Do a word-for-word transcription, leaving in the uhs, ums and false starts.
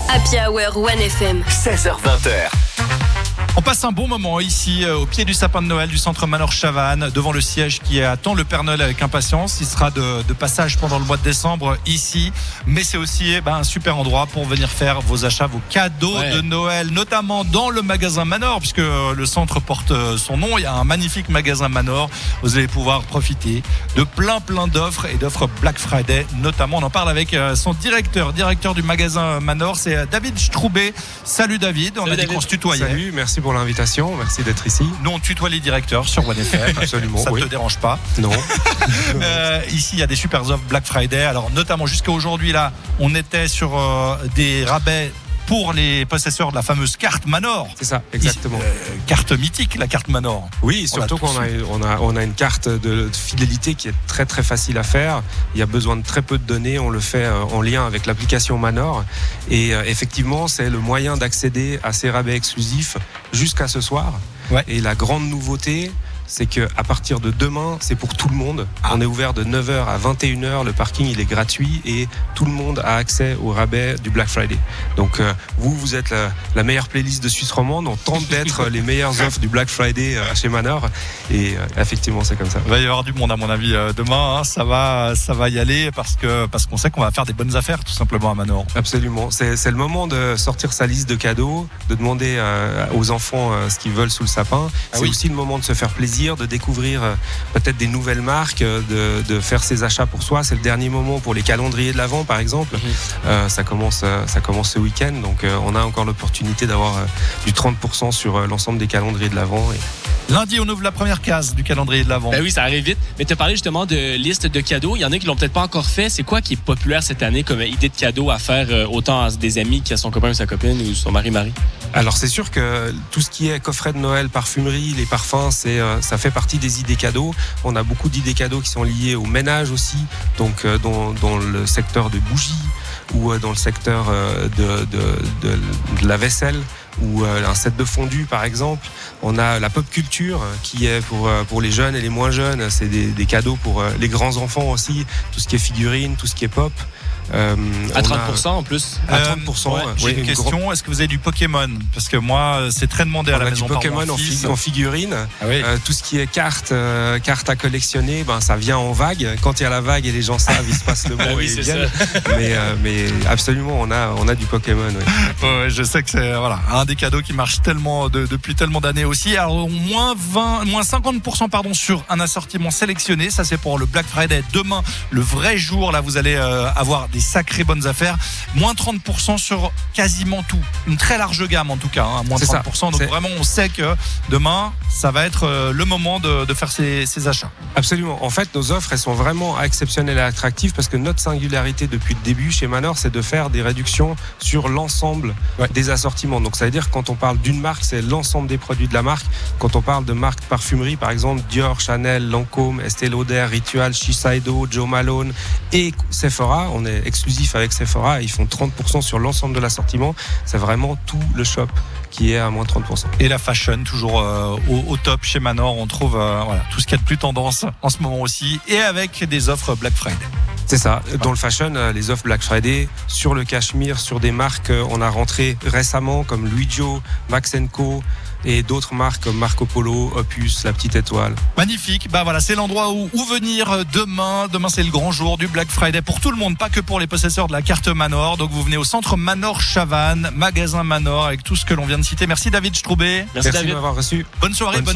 Happy Hour One F M. seize heures vingt. On passe un bon moment ici euh, au pied du sapin de Noël du centre Manor Chavannes, devant le siège qui attend le Père Noël avec impatience. Il sera de, de passage pendant le mois de décembre ici, mais c'est aussi eh ben, un super endroit pour venir faire vos achats, vos cadeaux ouais. de Noël, notamment dans le magasin Manor, puisque le centre porte son nom. Il y a un magnifique magasin Manor. Vous allez pouvoir profiter de plein plein d'offres et d'offres Black Friday notamment. On en parle avec son directeur, directeur du magasin Manor, c'est David Stroubet. Salut David, on Salut a David. dit qu'on se tutoyait. Salut, merci pour l'invitation, merci d'être ici. Nous on tutoie les directeurs sur One F M. Absolument. Ça ne oui. te dérange pas? Non. euh, ici il y a des super offres Black Friday. Alors notamment jusqu'à aujourd'hui là, on était sur euh, des rabais pour les possesseurs de la fameuse carte Manor. C'est ça, exactement. Euh, carte mythique, la carte Manor. Oui, surtout qu'on a, on a, on a une carte de, de fidélité qui est très très facile à faire. Il y a besoin de très peu de données. On le fait en lien avec l'application Manor. Et euh, effectivement, c'est le moyen d'accéder à ces rabais exclusifs jusqu'à ce soir. Ouais. Et la grande nouveauté, c'est qu'à partir de demain, c'est pour tout le monde. Ah. On est ouvert de neuf heures à vingt et une heures. Le parking, il est gratuit et tout le monde a accès au rabais du Black Friday. Donc, euh, vous, vous êtes la, la meilleure playlist de Suisse romande. On tente d'être les meilleures offres du Black Friday euh, chez Manor. Et euh, effectivement, c'est comme ça. Il va y avoir du monde, à mon avis, euh, demain. Hein, ça va, ça va y aller parce que, parce qu'on sait qu'on va faire des bonnes affaires, tout simplement, à Manor. Absolument. C'est, c'est le moment de sortir sa liste de cadeaux, de demander euh, aux enfants euh, ce qu'ils veulent sous le sapin. C'est ah oui. aussi le moment de se faire plaisir, de découvrir euh, peut-être des nouvelles marques, de, de faire ses achats pour soi. C'est le dernier moment pour les calendriers de l'Avent, par exemple. Mmh. Euh, ça commence, ça commence ce week-end, donc euh, on a encore l'opportunité d'avoir euh, du trente pour cent sur euh, l'ensemble des calendriers de l'Avent. Et... Lundi, on ouvre la première case du calendrier de l'Avent. Ben oui, ça arrive vite. Mais tu as parlé justement de liste de cadeaux. Il y en a qui l'ont peut-être pas encore fait. C'est quoi qui est populaire cette année comme idée de cadeau à faire euh, autant à des amis qu'à son copain ou sa copine ou son mari-mari? Alors c'est sûr que tout ce qui est coffret de Noël, parfumerie, les parfums, c'est, euh, ça fait partie des idées cadeaux. On a beaucoup d'idées cadeaux qui sont liées au ménage aussi, donc euh, dans, dans le secteur de bougies ou euh, dans le secteur euh, de, de, de, de la vaisselle ou euh, un set de fondu par exemple. On a la pop culture qui est pour, euh, pour les jeunes et les moins jeunes. C'est des, des cadeaux pour euh, les grands enfants aussi, tout ce qui est figurines, tout ce qui est pop. Euh, à trente pour cent a... en plus. À trente pour cent. Euh, ouais, j'ai oui, une, une question. Grande... Est-ce que vous avez du Pokémon? Parce que moi, c'est très demandé à on la a maison. Du Pokémon en, fi- en figurine. Ah oui. euh, tout ce qui est cartes, euh, cartes à collectionner, ben ça vient en vague. Quand il y a la vague et les gens savent, ils se passent le mot. oui, et c'est ils ça. Mais, euh, mais absolument, on a, on a du Pokémon. Oui. Ouais, je sais que c'est voilà un des cadeaux qui marche tellement de, depuis tellement d'années aussi. Alors moins vingt, moins cinquante pour cent pardon sur un assortiment sélectionné. Ça c'est pour le Black Friday. Demain, le vrai jour, là vous allez euh, avoir des sacrées bonnes affaires. Faire moins trente pour cent sur quasiment tout, une très large gamme en tout cas, hein, moins c'est trente pour cent. Ça. Donc c'est... vraiment on sait que demain ça va être euh, le moment de, de faire ses, ses achats. Absolument, en fait nos offres elles sont vraiment exceptionnelles et attractives parce que notre singularité depuis le début chez Manor c'est de faire des réductions sur l'ensemble ouais. des assortiments. Donc ça veut dire que quand on parle d'une marque c'est l'ensemble des produits de la marque. Quand on parle de marque de parfumerie par exemple Dior, Chanel, Lancôme, Estée Lauder, Ritual, Shiseido, Jo Malone et Sephora, on est exclusif avec Sephora. Ils font trente pour cent sur l'ensemble de l'assortiment. C'est vraiment tout le shop qui est à moins trente pour cent. Et la fashion, toujours euh, au, au top chez Manor. On trouve euh, voilà, tout ce qu'il y a de plus tendance en ce moment aussi. Et avec des offres Black Friday. C'est ça. Dans le fashion, les offres Black Friday, sur le cachemire, sur des marques, on a rentré récemment comme Louis Jo, Max and Co. et d'autres marques comme Marco Polo, Opus, La Petite Étoile. Magnifique. Bah voilà, c'est l'endroit où, où venir demain. Demain, c'est le grand jour du Black Friday pour tout le monde, pas que pour les possesseurs de la carte Manor. Donc vous venez au centre Manor Chavannes, magasin Manor avec tout ce que l'on vient de citer. Merci David Stroubet. Merci, Merci de m'avoir reçu. Bonne soirée. Bonne bonne